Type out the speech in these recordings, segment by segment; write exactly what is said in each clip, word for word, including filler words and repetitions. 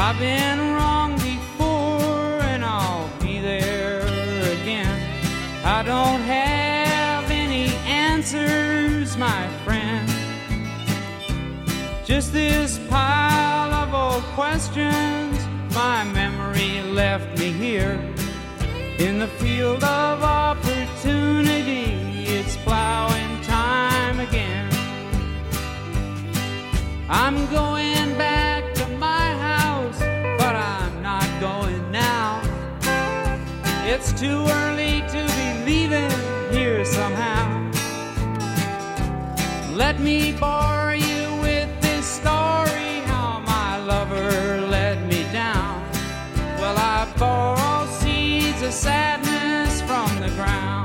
I've been wrong before and I'll be there again. I don't have any answers, my friend, just this pile of old questions. My memory left me here in the field of opportunity. It's plowing time again. I'm going back to my house, but I'm not going now. It's too early to be leaving here somehow. Let me bore you with this story, how my lover let me down. Well, I borrow seeds of sadness from the ground.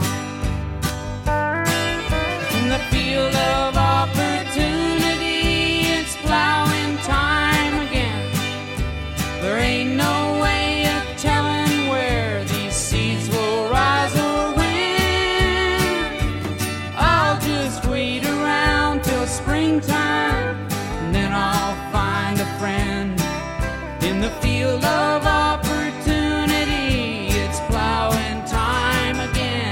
In the field of opportunity, it's plowing time again. There ain't no way of telling where these seeds will rise or win. I'll just wait around till springtime, and then I'll find a friend. In the field of opportunity, it's plowing time again.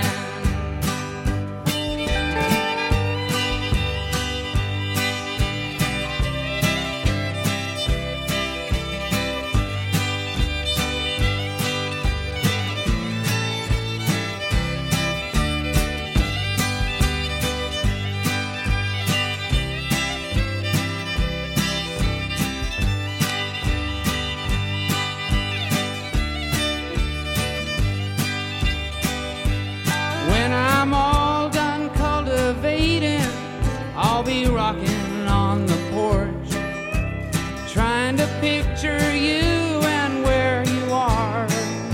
When I'm all done cultivating, I'll be rocking on the porch, trying to picture you and where you are.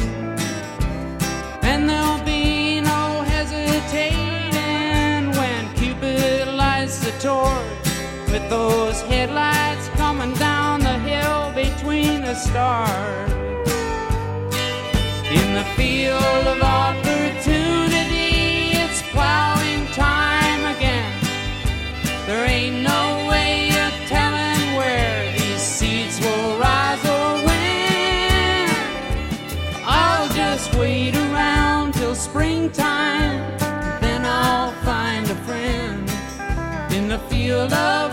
And there'll be no hesitating when Cupid lights the torch, with those headlights coming down the hill between the stars. In the field of opportunity, it's plowing time again. There ain't no way of telling where these seeds will rise or win. I'll just wait around till springtime, then I'll find a friend. In the field of